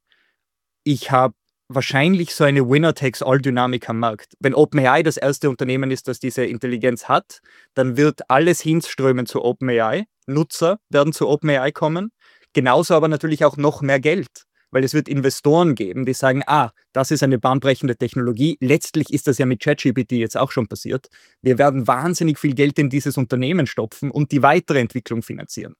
Ich habe wahrscheinlich so eine Winner-Takes-all-Dynamik am Markt. Wenn OpenAI das erste Unternehmen ist, das diese Intelligenz hat, dann wird alles hinströmen zu OpenAI. Nutzer werden zu OpenAI kommen. Genauso aber natürlich auch noch mehr Geld, weil es wird Investoren geben, die sagen, das ist eine bahnbrechende Technologie. Letztlich ist das ja mit ChatGPT jetzt auch schon passiert. Wir werden wahnsinnig viel Geld in dieses Unternehmen stopfen und die weitere Entwicklung finanzieren.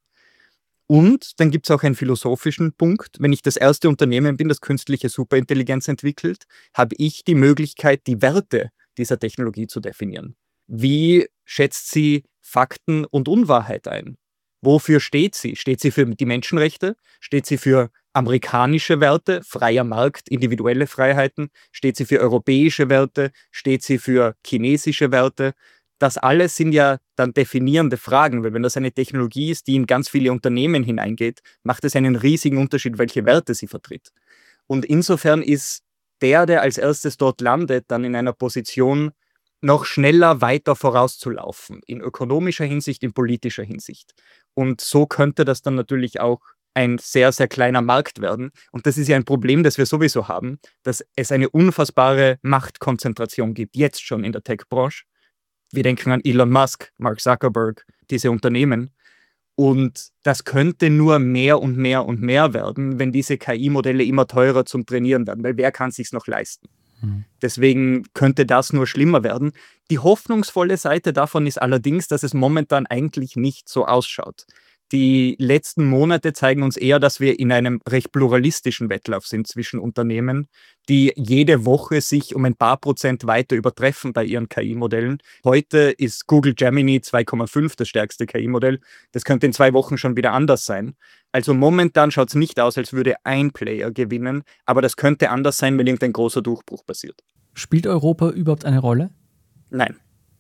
Und dann gibt es auch einen philosophischen Punkt. Wenn ich das erste Unternehmen bin, das künstliche Superintelligenz entwickelt, habe ich die Möglichkeit, die Werte dieser Technologie zu definieren. Wie schätzt sie Fakten und Unwahrheit ein? Wofür steht sie? Steht sie für die Menschenrechte? Steht sie für amerikanische Werte, freier Markt, individuelle Freiheiten? Steht sie für europäische Werte? Steht sie für chinesische Werte? Das alles sind ja dann definierende Fragen, weil wenn das eine Technologie ist, die in ganz viele Unternehmen hineingeht, macht es einen riesigen Unterschied, welche Werte sie vertritt. Und insofern ist der als erstes dort landet, dann in einer Position, noch schneller weiter vorauszulaufen, in ökonomischer Hinsicht, in politischer Hinsicht. Und so könnte das dann natürlich auch ein sehr, sehr kleiner Markt werden. Und das ist ja ein Problem, das wir sowieso haben, dass es eine unfassbare Machtkonzentration gibt, jetzt schon in der Tech-Branche. Wir denken an Elon Musk, Mark Zuckerberg, diese Unternehmen. Und das könnte nur mehr und mehr und mehr werden, wenn diese KI-Modelle immer teurer zum Trainieren werden, weil wer kann es sich noch leisten? Deswegen könnte das nur schlimmer werden. Die hoffnungsvolle Seite davon ist allerdings, dass es momentan eigentlich nicht so ausschaut. Die letzten Monate zeigen uns eher, dass wir in einem recht pluralistischen Wettlauf sind zwischen Unternehmen, die jede Woche sich um ein paar Prozent weiter übertreffen bei ihren KI-Modellen. Heute ist Google Gemini 2,5 das stärkste KI-Modell. Das könnte in 2 Wochen schon wieder anders sein. Also momentan schaut es nicht aus, als würde ein Player gewinnen, aber das könnte anders sein, wenn irgendein großer Durchbruch passiert. Spielt Europa überhaupt eine Rolle? Nein.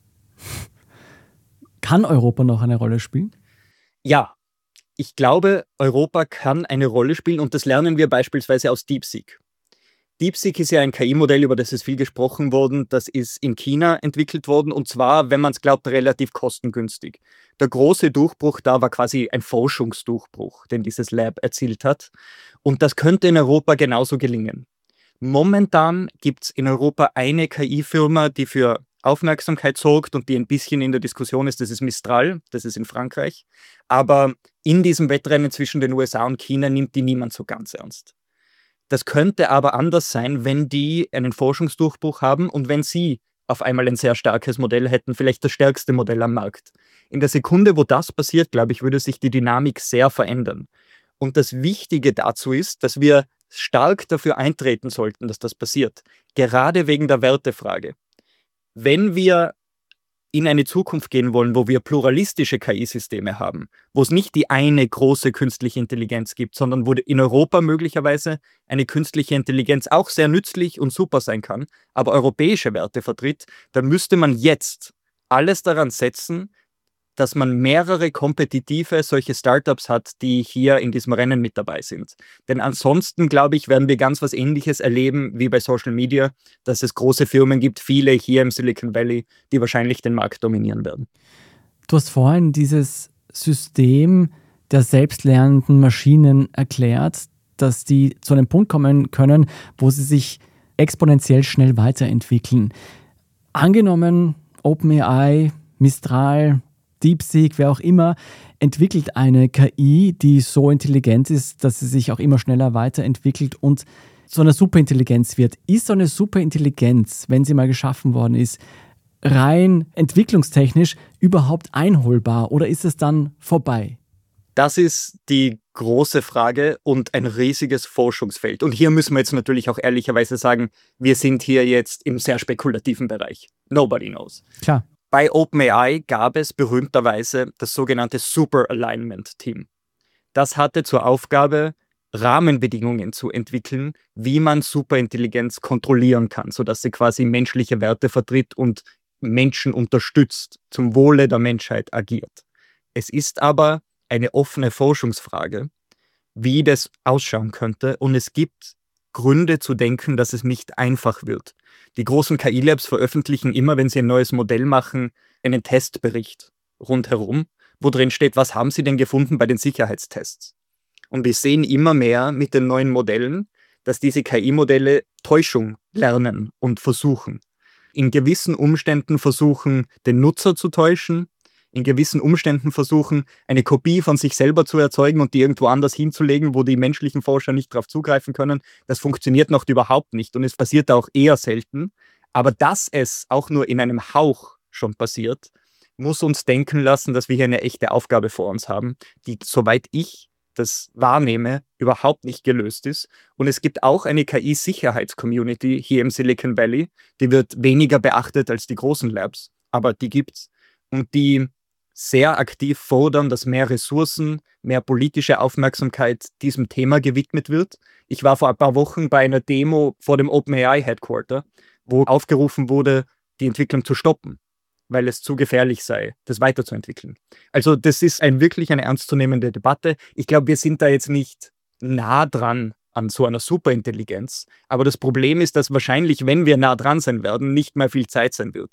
Kann Europa noch eine Rolle spielen? Ja. Ich glaube, Europa kann eine Rolle spielen und das lernen wir beispielsweise aus DeepSeek. DeepSeek ist ja ein KI-Modell, über das ist viel gesprochen worden. Das ist in China entwickelt worden und zwar, wenn man es glaubt, relativ kostengünstig. Der große Durchbruch da war quasi ein Forschungsdurchbruch, den dieses Lab erzielt hat. Und das könnte in Europa genauso gelingen. Momentan gibt es in Europa eine KI-Firma, die für Aufmerksamkeit sorgt und die ein bisschen in der Diskussion ist, das ist Mistral, das ist in Frankreich. Aber in diesem Wettrennen zwischen den USA und China nimmt die niemand so ganz ernst. Das könnte aber anders sein, wenn die einen Forschungsdurchbruch haben und wenn sie auf einmal ein sehr starkes Modell hätten, vielleicht das stärkste Modell am Markt. In der Sekunde, wo das passiert, glaube ich, würde sich die Dynamik sehr verändern. Und das Wichtige dazu ist, dass wir stark dafür eintreten sollten, dass das passiert. Gerade wegen der Wertefrage. Wenn wir in eine Zukunft gehen wollen, wo wir pluralistische KI-Systeme haben, wo es nicht die eine große künstliche Intelligenz gibt, sondern wo in Europa möglicherweise eine künstliche Intelligenz auch sehr nützlich und super sein kann, aber europäische Werte vertritt, dann müsste man jetzt alles daran setzen, dass man mehrere kompetitive solche Startups hat, die hier in diesem Rennen mit dabei sind. Denn ansonsten, glaube ich, werden wir ganz was Ähnliches erleben wie bei Social Media, dass es große Firmen gibt, viele hier im Silicon Valley, die wahrscheinlich den Markt dominieren werden. Du hast vorhin dieses System der selbstlernenden Maschinen erklärt, dass die zu einem Punkt kommen können, wo sie sich exponentiell schnell weiterentwickeln. Angenommen, OpenAI, Mistral, DeepSeek, wer auch immer, entwickelt eine KI, die so intelligent ist, dass sie sich auch immer schneller weiterentwickelt und zu einer Superintelligenz wird. Ist so eine Superintelligenz, wenn sie mal geschaffen worden ist, rein entwicklungstechnisch überhaupt einholbar oder ist es dann vorbei? Das ist die große Frage und ein riesiges Forschungsfeld. Und hier müssen wir jetzt natürlich auch ehrlicherweise sagen, wir sind hier jetzt im sehr spekulativen Bereich. Nobody knows. Klar. Bei OpenAI gab es berühmterweise das sogenannte Super Alignment Team. Das hatte zur Aufgabe, Rahmenbedingungen zu entwickeln, wie man Superintelligenz kontrollieren kann, sodass sie quasi menschliche Werte vertritt und Menschen unterstützt, zum Wohle der Menschheit agiert. Es ist aber eine offene Forschungsfrage, wie das ausschauen könnte und es gibt Gründe zu denken, dass es nicht einfach wird. Die großen KI-Labs veröffentlichen immer, wenn sie ein neues Modell machen, einen Testbericht rundherum, wo drin steht, was haben sie denn gefunden bei den Sicherheitstests. Und wir sehen immer mehr mit den neuen Modellen, dass diese KI-Modelle Täuschung lernen und versuchen. In gewissen Umständen versuchen, den Nutzer zu täuschen, in gewissen Umständen versuchen, eine Kopie von sich selber zu erzeugen und die irgendwo anders hinzulegen, wo die menschlichen Forscher nicht darauf zugreifen können. Das funktioniert noch überhaupt nicht und es passiert auch eher selten. Aber dass es auch nur in einem Hauch schon passiert, muss uns denken lassen, dass wir hier eine echte Aufgabe vor uns haben, die, soweit ich das wahrnehme, überhaupt nicht gelöst ist. Und es gibt auch eine KI-Sicherheits-Community hier im Silicon Valley, die wird weniger beachtet als die großen Labs, aber die gibt's. Und die sehr aktiv fordern, dass mehr Ressourcen, mehr politische Aufmerksamkeit diesem Thema gewidmet wird. Ich war vor ein paar Wochen bei einer Demo vor dem OpenAI Headquarter, wo aufgerufen wurde, die Entwicklung zu stoppen, weil es zu gefährlich sei, das weiterzuentwickeln. Also das ist wirklich eine ernstzunehmende Debatte. Ich glaube, wir sind da jetzt nicht nah dran an so einer Superintelligenz, aber das Problem ist, dass wahrscheinlich, wenn wir nah dran sein werden, nicht mehr viel Zeit sein wird.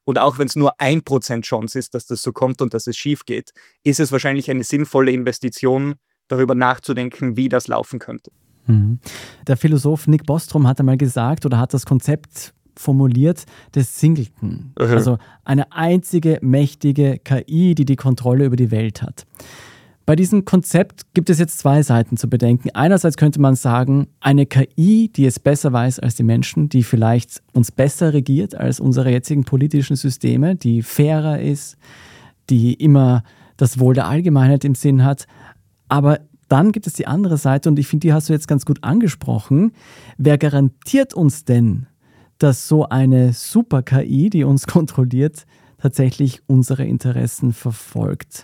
und auch wenn es nur 1% Chance ist, dass das so kommt und dass es schief geht, ist es wahrscheinlich eine sinnvolle Investition, darüber nachzudenken, wie das laufen könnte. Der Philosoph Nick Bostrom hat einmal gesagt oder hat das Konzept formuliert des Singleton. Also eine einzige mächtige KI, die die Kontrolle über die Welt hat. Bei diesem Konzept gibt es jetzt zwei Seiten zu bedenken. Einerseits könnte man sagen, eine KI, die es besser weiß als die Menschen, die vielleicht uns besser regiert als unsere jetzigen politischen Systeme, die fairer ist, die immer das Wohl der Allgemeinheit im Sinn hat. Aber dann gibt es die andere Seite und ich finde, die hast du jetzt ganz gut angesprochen. Wer garantiert uns denn, dass so eine Super-KI, die uns kontrolliert, tatsächlich unsere Interessen verfolgt?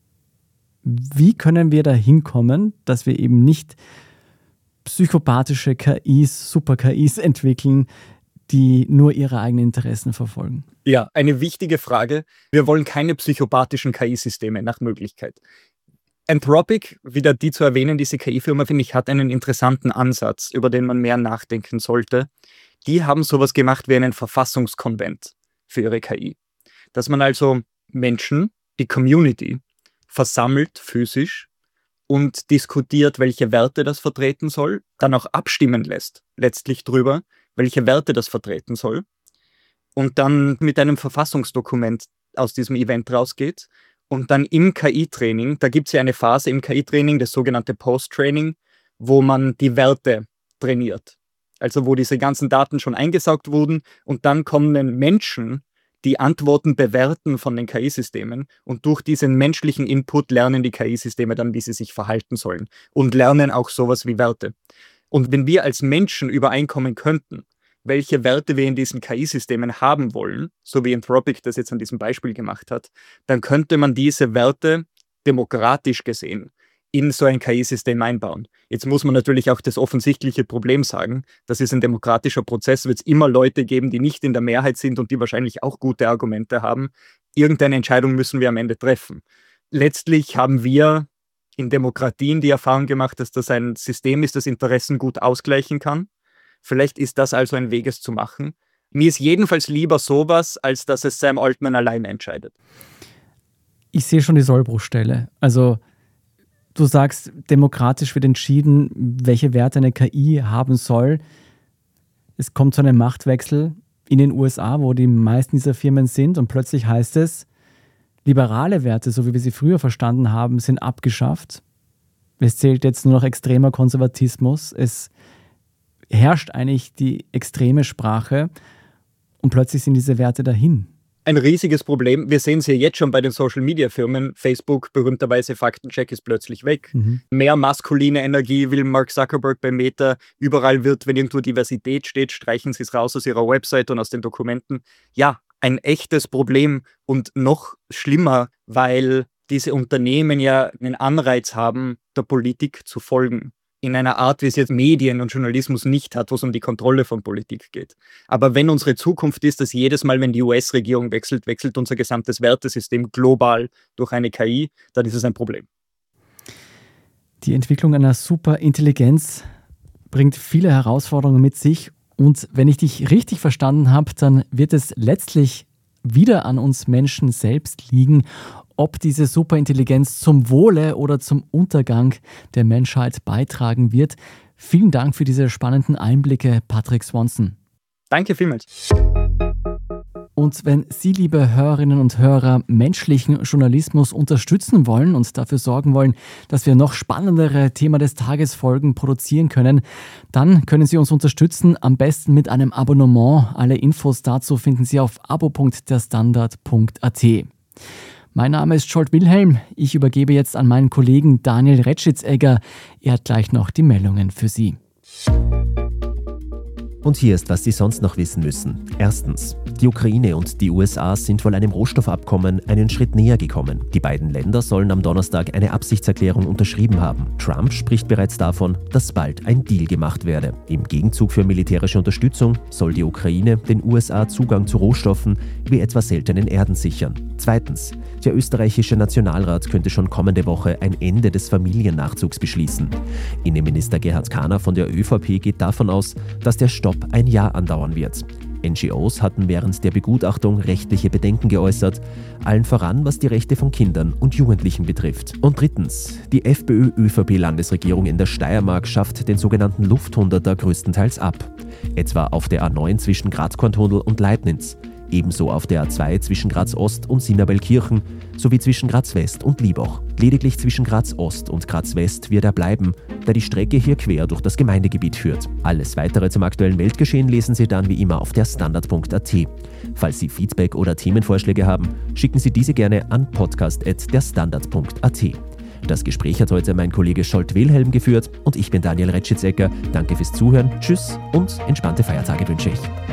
Wie können wir da hinkommen, dass wir eben nicht psychopathische KIs, Super-KIs entwickeln, die nur ihre eigenen Interessen verfolgen? Ja, eine wichtige Frage. Wir wollen keine psychopathischen KI-Systeme nach Möglichkeit. Anthropic, wieder die zu erwähnen, diese KI-Firma, finde ich, hat einen interessanten Ansatz, über den man mehr nachdenken sollte. Die haben sowas gemacht wie einen Verfassungskonvent für ihre KI. Dass man also Menschen, die Community, versammelt physisch und diskutiert, welche Werte das vertreten soll, dann auch abstimmen lässt, letztlich drüber, welche Werte das vertreten soll und dann mit einem Verfassungsdokument aus diesem Event rausgeht. Und dann im KI-Training, da gibt es ja eine Phase im KI-Training, das sogenannte Post-Training, wo man die Werte trainiert. Also wo diese ganzen Daten schon eingesaugt wurden und dann kommen Menschen, die Antworten bewerten von den KI-Systemen und durch diesen menschlichen Input lernen die KI-Systeme dann, wie sie sich verhalten sollen und lernen auch sowas wie Werte. Und wenn wir als Menschen übereinkommen könnten, welche Werte wir in diesen KI-Systemen haben wollen, so wie Anthropic das jetzt an diesem Beispiel gemacht hat, dann könnte man diese Werte demokratisch gesehen in so ein KI-System einbauen. Jetzt muss man natürlich auch das offensichtliche Problem sagen, das ist ein demokratischer Prozess, wird es immer Leute geben, die nicht in der Mehrheit sind und die wahrscheinlich auch gute Argumente haben. Irgendeine Entscheidung müssen wir am Ende treffen. Letztlich haben wir in Demokratien die Erfahrung gemacht, dass das ein System ist, das Interessen gut ausgleichen kann. Vielleicht ist das also ein Weg, es zu machen. Mir ist jedenfalls lieber sowas, als dass es Sam Altman alleine entscheidet. Ich sehe schon die Sollbruchstelle. Also du sagst, demokratisch wird entschieden, welche Werte eine KI haben soll. Es kommt zu einem Machtwechsel in den USA, wo die meisten dieser Firmen sind und plötzlich heißt es, liberale Werte, so wie wir sie früher verstanden haben, sind abgeschafft. Es zählt jetzt nur noch extremer Konservatismus. Es herrscht eigentlich die extreme Sprache und plötzlich sind diese Werte dahin. Ein riesiges Problem. Wir sehen es ja jetzt schon bei den Social-Media-Firmen. Facebook, berühmterweise Faktencheck, ist plötzlich weg. Mehr maskuline Energie will Mark Zuckerberg bei Meta. Überall wird, wenn irgendwo Diversität steht, streichen sie es raus aus ihrer Website und aus den Dokumenten. Ja, ein echtes Problem und noch schlimmer, weil diese Unternehmen ja einen Anreiz haben, der Politik zu folgen. In einer Art, wie es jetzt Medien und Journalismus nicht hat, wo es um die Kontrolle von Politik geht. Aber wenn unsere Zukunft ist, dass jedes Mal, wenn die US-Regierung wechselt, wechselt unser gesamtes Wertesystem global durch eine KI, dann ist es ein Problem. Die Entwicklung einer Superintelligenz bringt viele Herausforderungen mit sich. Und wenn ich dich richtig verstanden habe, dann wird es letztlich wieder an uns Menschen selbst liegen, ob diese Superintelligenz zum Wohle oder zum Untergang der Menschheit beitragen wird. Vielen Dank für diese spannenden Einblicke, Patrick Swanson. Danke vielmals. Und wenn Sie, liebe Hörerinnen und Hörer, menschlichen Journalismus unterstützen wollen und dafür sorgen wollen, dass wir noch spannendere Thema des Tages Folgen produzieren können, dann können Sie uns unterstützen, am besten mit einem Abonnement. Alle Infos dazu finden Sie auf abo.derstandard.at. Mein Name ist Scholt Wilhelm. Ich übergebe jetzt an meinen Kollegen Daniel Retschitz-Egger. Er hat gleich noch die Meldungen für Sie. Und hier ist, was Sie sonst noch wissen müssen. Erstens. Die Ukraine und die USA sind wohl einem Rohstoffabkommen einen Schritt näher gekommen. Die beiden Länder sollen am Donnerstag eine Absichtserklärung unterschrieben haben. Trump spricht bereits davon, dass bald ein Deal gemacht werde. Im Gegenzug für militärische Unterstützung soll die Ukraine den USA Zugang zu Rohstoffen wie etwa seltenen Erden sichern. Zweitens. Der österreichische Nationalrat könnte schon kommende Woche ein Ende des Familiennachzugs beschließen. Innenminister Gerhard Kahner von der ÖVP geht davon aus, dass der Stopp ein Jahr andauern wird. NGOs hatten während der Begutachtung rechtliche Bedenken geäußert, allen voran was die Rechte von Kindern und Jugendlichen betrifft. Und drittens, die FPÖ-ÖVP-Landesregierung in der Steiermark schafft den sogenannten Lufthunderter größtenteils ab. Etwa auf der A9 zwischen Graz-Korntunnel und Leibniz, ebenso auf der A2 zwischen Graz-Ost und Sinnerbellkirchen sowie zwischen Graz-West und Liebach. Lediglich zwischen Graz-Ost und Graz-West wird er bleiben, da die Strecke hier quer durch das Gemeindegebiet führt. Alles Weitere zum aktuellen Weltgeschehen lesen Sie dann wie immer auf der Standard.at. Falls Sie Feedback oder Themenvorschläge haben, schicken Sie diese gerne an podcast@derstandard.at. Das Gespräch hat heute mein Kollege Scholt Wilhelm geführt und ich bin Daniel Retschitzecker. Danke fürs Zuhören, tschüss und entspannte Feiertage wünsche ich.